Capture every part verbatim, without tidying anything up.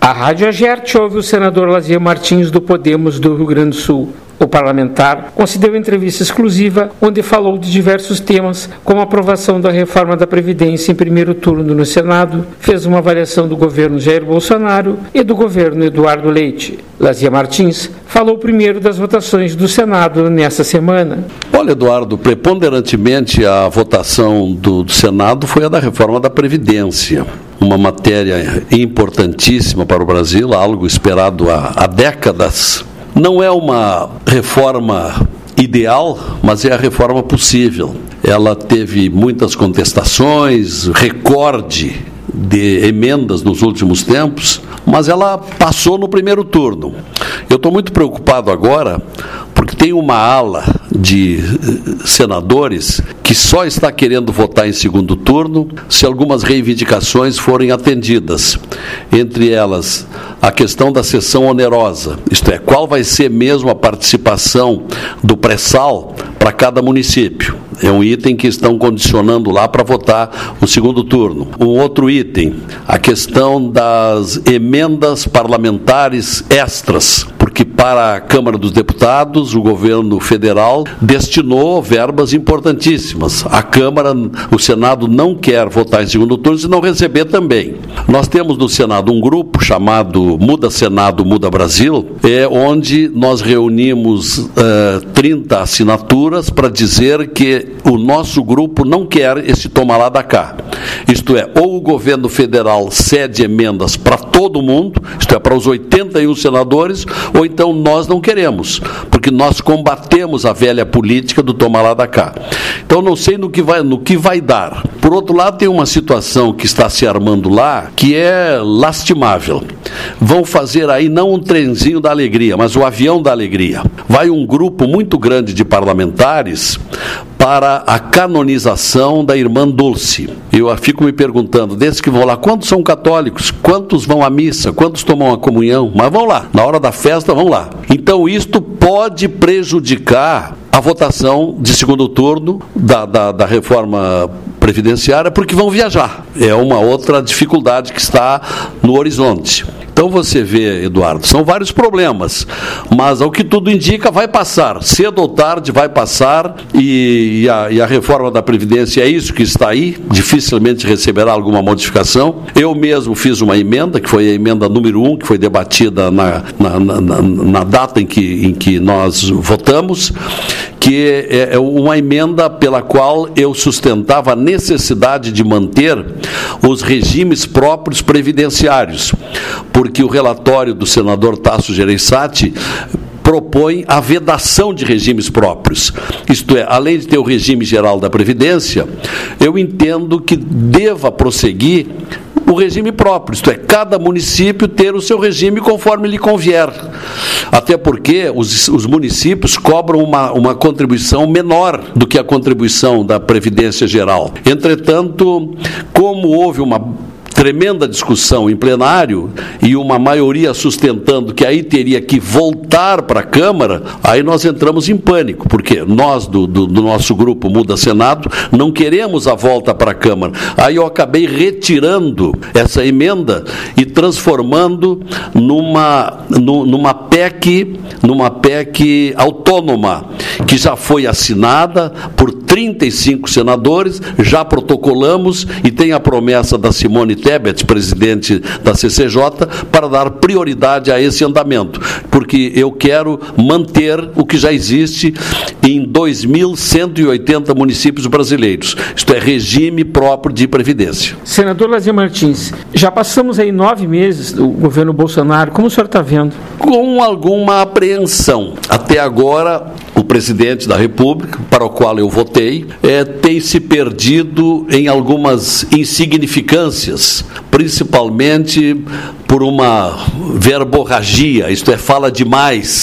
A Rádio Agerte ouve o senador Lazier Martins do Podemos do Rio Grande do Sul. O parlamentar concedeu entrevista exclusiva onde falou de diversos temas, como a aprovação da reforma da Previdência em primeiro turno no Senado, fez uma avaliação do governo Jair Bolsonaro e do governo Eduardo Leite. Lazier Martins falou primeiro das votações do Senado nesta semana. Olha, Eduardo, preponderantemente a votação do, do Senado foi a da reforma da Previdência. Uma matéria importantíssima para o Brasil, algo esperado há, há décadas. Não é uma reforma ideal, mas é a reforma possível. Ela teve muitas contestações, recorde de emendas nos últimos tempos, mas ela passou no primeiro turno. Eu estou muito preocupado agora, porque tem uma ala de senadores que só está querendo votar em segundo turno se algumas reivindicações forem atendidas. Entre elas, a questão da sessão onerosa, isto é, qual vai ser mesmo a participação do pré-sal para cada município. É um item que estão condicionando lá para votar o segundo turno. Um outro item, a questão das emendas parlamentares extras, porque para a Câmara dos Deputados, o governo federal destinou verbas importantíssimas. A Câmara, o Senado não quer votar em segundo turno se não receber também. Nós temos no Senado um grupo chamado Muda Senado, Muda Brasil, é onde nós reunimos uh, trinta assinaturas para dizer que o nosso grupo não quer esse toma lá da cá. Isto é, ou o governo federal cede emendas para todo mundo, isto é, para os oitenta e um senadores, ou então nós não queremos, porque nós combatemos a velha política do toma lá da cá. Então não sei no que vai, no que vai dar. Por outro lado, tem uma situação que está se armando lá, que é lastimável. Vão fazer aí não um trenzinho da alegria, mas o avião da alegria. Vai um grupo muito grande de parlamentares para a canonização da irmã Dulce. Eu fico me perguntando, desses que vão lá, quantos são católicos? Quantos vão à missa? Quantos tomam a comunhão? Mas vão lá, na hora da festa vão lá. Então isto pode prejudicar a votação de segundo turno da, da, da reforma previdenciária, porque vão viajar. É uma outra dificuldade que está no horizonte. Então você vê, Eduardo, são vários problemas, mas ao que tudo indica vai passar, cedo ou tarde vai passar, e, e, a, e a reforma da Previdência é isso que está aí, dificilmente receberá alguma modificação. Eu mesmo fiz uma emenda, que foi a emenda número um, que foi debatida na, na, na, na data em que, em que nós votamos, que é uma emenda pela qual eu sustentava a necessidade de manter os regimes próprios previdenciários, porque o relatório do senador Tasso Gereissati propõe a vedação de regimes próprios. Isto é, além de ter o regime geral da Previdência, eu entendo que deva prosseguir o regime próprio, isto é, cada município ter o seu regime conforme lhe convier. Até porque os, os municípios cobram uma, uma contribuição menor do que a contribuição da Previdência Geral. Entretanto, como houve uma tremenda discussão em plenário e uma maioria sustentando que aí teria que voltar para a Câmara, aí nós entramos em pânico, porque nós do, do, do nosso grupo Muda Senado não queremos a volta para a Câmara. Aí eu acabei retirando essa emenda e transformando numa, numa P E C, numa P E C autônoma, que já foi assinada por trinta e cinco senadores, já protocolamos e tem a promessa da Simone Tebet, presidente da C C J, para dar prioridade a esse andamento, porque eu quero manter o que já existe em dois mil cento e oitenta municípios brasileiros, isto é, regime próprio de previdência. Senador Lazier Martins, já passamos aí nove meses do governo Bolsonaro, como o senhor está vendo? Com alguma apreensão. Até agora, o presidente da República, para o qual eu votei, é, tem se perdido em algumas insignificâncias, principalmente por uma verborragia, isto é, fala demais.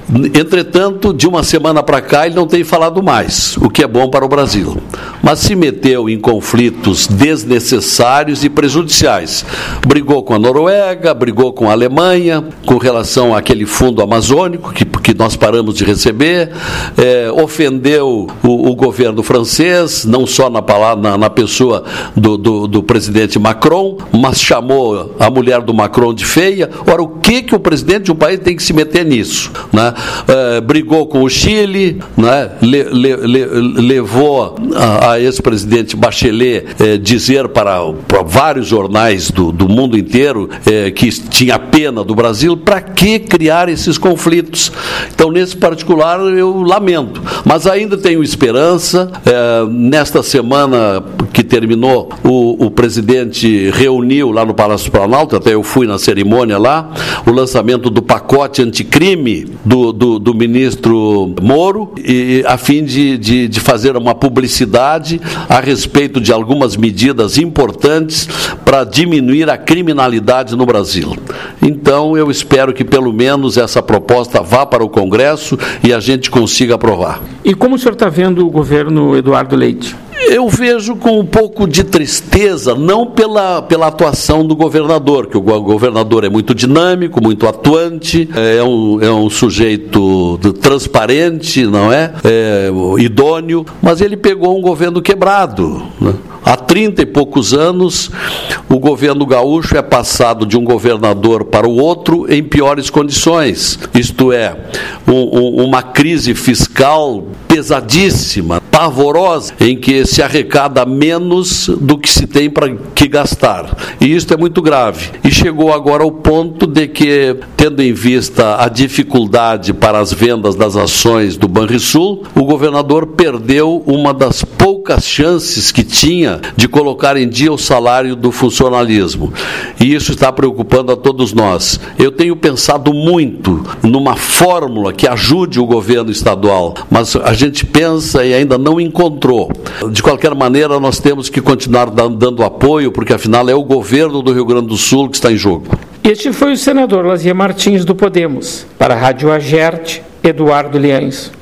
Entretanto, de uma semana para cá, ele não tem falado mais, o que é bom para o Brasil. Mas se meteu em conflitos desnecessários e prejudiciais. Brigou com a Noruega, brigou com a Alemanha, com relação àquele fundo amazônico que, que nós paramos de receber, é, ofendeu o, o governo francês, não só na, na, na pessoa do, do, do presidente Macron, mas chamou a mulher do Macron de feia. Ora, o que, que o presidente de um país tem que se meter nisso? Né? É, brigou com o Chile, né? le, le, le, levou a, a ex-presidente Bachelet é, dizer para, para vários jornais do, do mundo inteiro é, que tinha pena do Brasil. Para que criar esses conflitos? Então, nesse particular, eu lamento, mas ainda tenho esperança. É, nesta semana que terminou, o, o presidente reuniu lá no Palácio Planalto, até eu fui na cerimônia lá, o lançamento do pacote anticrime do, do, do ministro Moro, e, a fim de, de, de fazer uma publicidade a respeito de algumas medidas importantes para diminuir a criminalidade no Brasil. Então, eu espero que pelo menos essa proposta vá para o Congresso e a gente consiga aprovar. E como o senhor está vendo o governo Eduardo Leite? Eu vejo com um pouco de tristeza, não pela, pela atuação do governador, que o governador é muito dinâmico, muito atuante, é um, é um sujeito transparente, não é? É idôneo, mas ele pegou um governo quebrado, né? Há trinta e poucos anos, o governo gaúcho é passado de um governador para o outro em piores condições. Isto é, um, um, uma crise fiscal pesadíssima, pavorosa, em que se arrecada menos do que se tem para que gastar. E isso é muito grave. E chegou agora ao ponto de que, tendo em vista a dificuldade para as vendas das ações do Banrisul, o governador perdeu uma das poucas chances que tinha de colocar em dia o salário do funcionalismo. E isso está preocupando a todos nós. Eu tenho pensado muito numa fórmula que ajude o governo estadual, mas a gente pensa e ainda não encontrou. De qualquer maneira, nós temos que continuar dando apoio, porque afinal é o governo do Rio Grande do Sul que está em jogo. Este foi o senador Lazier Martins do Podemos. Para a Rádio Agerte, Eduardo Liães.